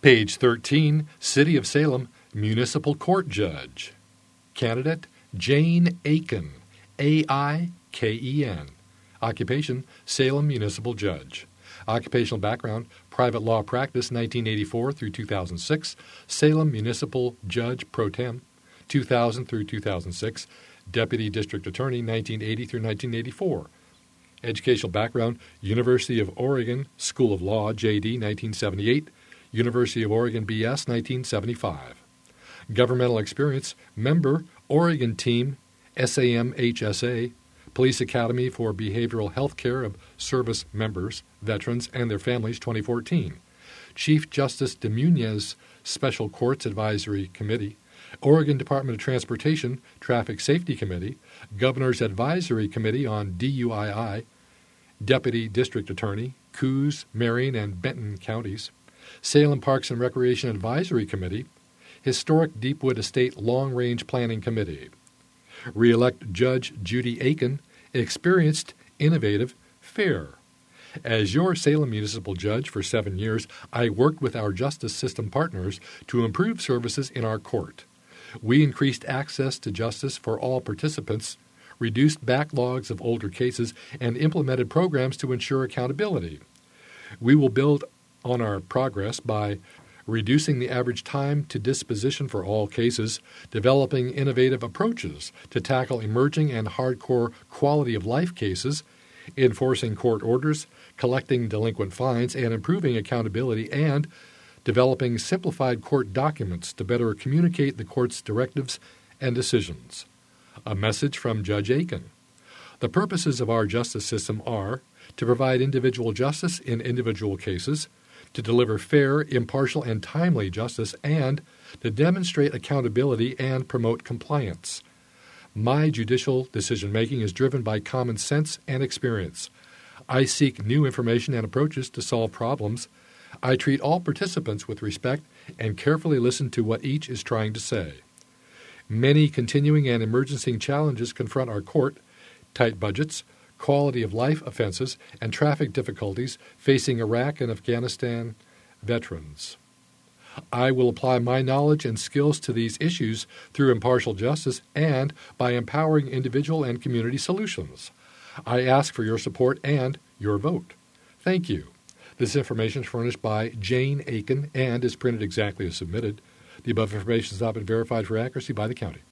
Page 13, City of Salem Municipal Court Judge. Candidate, Jane Aiken, A-I-K-E-N. Occupation, Salem Municipal Judge. Occupational background, private law practice 1984 through 2006, Salem Municipal Judge Pro Tem, 2000 through 2006, Deputy District Attorney 1980 through 1984. Educational background, University of Oregon School of Law, J.D. 1978, University of Oregon B.S. 1975. Governmental experience, member, Oregon Team, SAM-HSA, Police Academy for Behavioral Health Care of Service Members, Veterans, and Their Families, 2014. Chief Justice DeMunez Special Courts Advisory Committee, Oregon Department of Transportation Traffic Safety Committee, Governor's Advisory Committee on DUII, Deputy District Attorney, Coos, Marion, and Benton Counties, Salem Parks and Recreation Advisory Committee, Historic Deepwood Estate Long Range Planning Committee. Re-elect Judge Judy Aiken, experienced, innovative, fair. As your Salem Municipal Judge for 7 years, I worked with our justice system partners to improve services in our court. We increased access to justice for all participants, reduced backlogs of older cases, and implemented programs to ensure accountability. We will build on our progress by reducing the average time to disposition for all cases, developing innovative approaches to tackle emerging and hardcore quality of life cases, enforcing court orders, collecting delinquent fines, and improving accountability, and developing simplified court documents to better communicate the court's directives and decisions. A message from Judge Aiken. The purposes of our justice system are to provide individual justice in individual cases, to deliver fair, impartial, and timely justice, and to demonstrate accountability and promote compliance. My judicial decision-making is driven by common sense and experience. I seek new information and approaches to solve problems. I treat all participants with respect and carefully listen to what each is trying to say. Many continuing and emerging challenges confront our court: tight budgets, quality of life offenses, and traffic difficulties facing Iraq and Afghanistan veterans. I will apply my knowledge and skills to these issues through impartial justice and by empowering individual and community solutions. I ask for your support and your vote. Thank you. This information is furnished by Jane Aiken and is printed exactly as submitted. The above information has not been verified for accuracy by the county.